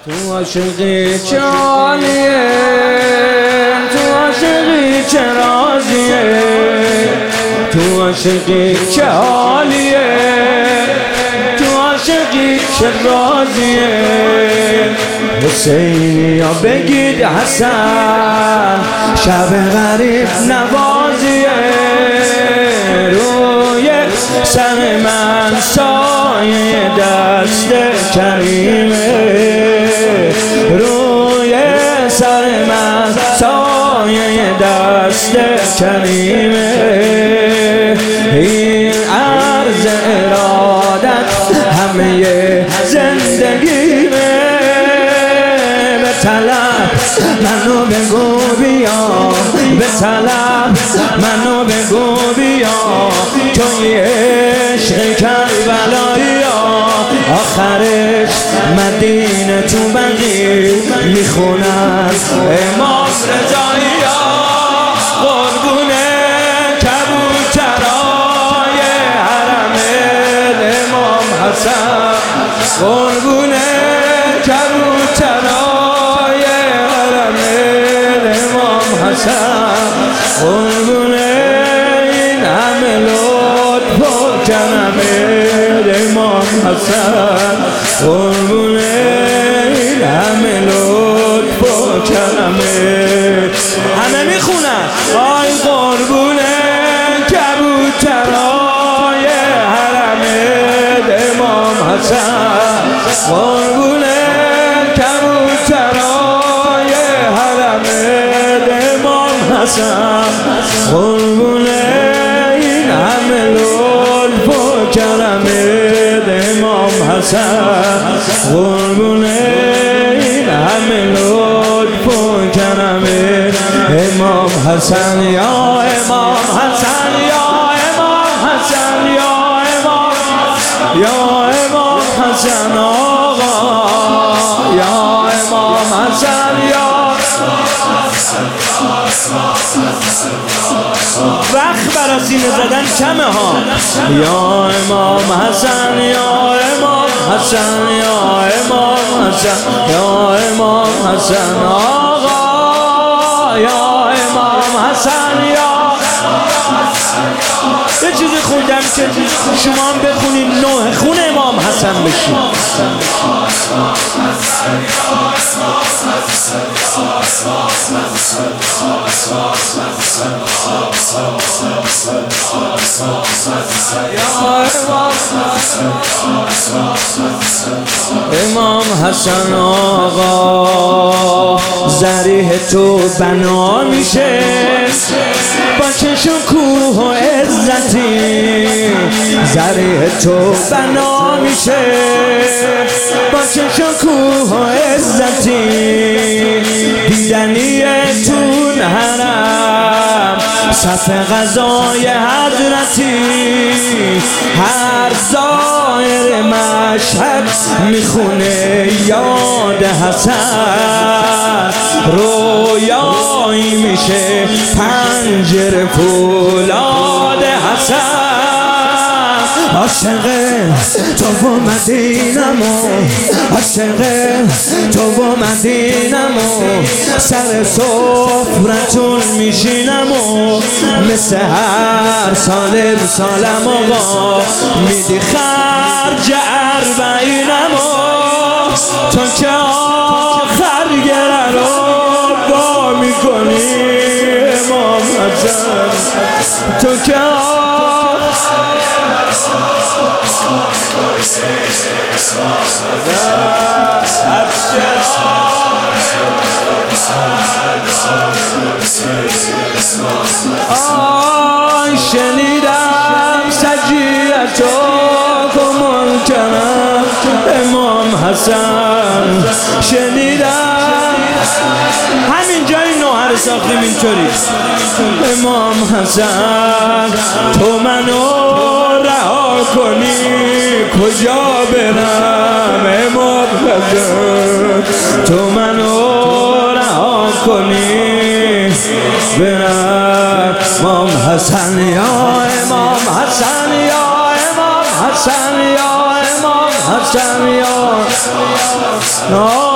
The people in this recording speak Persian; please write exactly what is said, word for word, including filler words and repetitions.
تو عاشقی چه عالیه، تو عاشقی چه راضیه، تو عاشقی چه عالیه، تو عاشقی چه راضیه. حسینی یا بگید حسن، شب غریب نوازیه. روی سر من سایه دست کریمه، روی سر من سایه دست کریمه. این عرض ارادت همه زندگیمه. به طلب منو بگو بیا، به طلب منو بگو بیا. توی عشق کربلایی آخرش مدینه تو بقیع میخونن امام رضایی. قربونه کبوترای حرم امام حسن، قربونه کبوترای حرم امام حسن، قربونه این همه لطف و کرم امام حسن، قربونه این همه لطف و کرم. همه میخونن آی قربونه کبوترای حرم امام حسن، قربونه کبوترای حرم امام حسن، قربونه این همه لطف و کرم امام حسن، قربونه این همه لطف و کرم امام حسن. یا امام حسن، یا امام حسن، یا امام، یا امام حسن آقا، یا امام حسن، یا وقت برا سینه زدن کمه ها. یا امام حسن، یا امام حسن، یا امام حسن، یا امام حسن آقا، یا امام حسن. یا یه چیزی خوندم که شما هم بخونید نوح خون امام حسن بشید. امام حسن آقا ضریح تو بنا میشه با چشم کوه و عزتی. ضریح تو بنا میشه با چشم کوه و عزتی. دیدنی تون حرم صف غذای حضرتی. هر ظاهر مشهد میخونه یاد حسن. رویایی میشه پنجره فولاد حسن. عاشق تو و مدینمو، عاشق تو و مدینمو. سر سفرتون میشینمو مثل هر سال سالم آقا. میدی خرج اربعینمو تو که آخر گره رو با میکنی امام حسن. تو که آی شنیدم سجیتو کمال کنم امام حسن. شنیدم همین جای نوحه ساختیم اینطوری. امام حسن تو منو رها کنی کجا برم امام حسن. تو منو رها کنی برم امام حسن. یا امام حسن، یا امام حسن، یا امام حسن، یا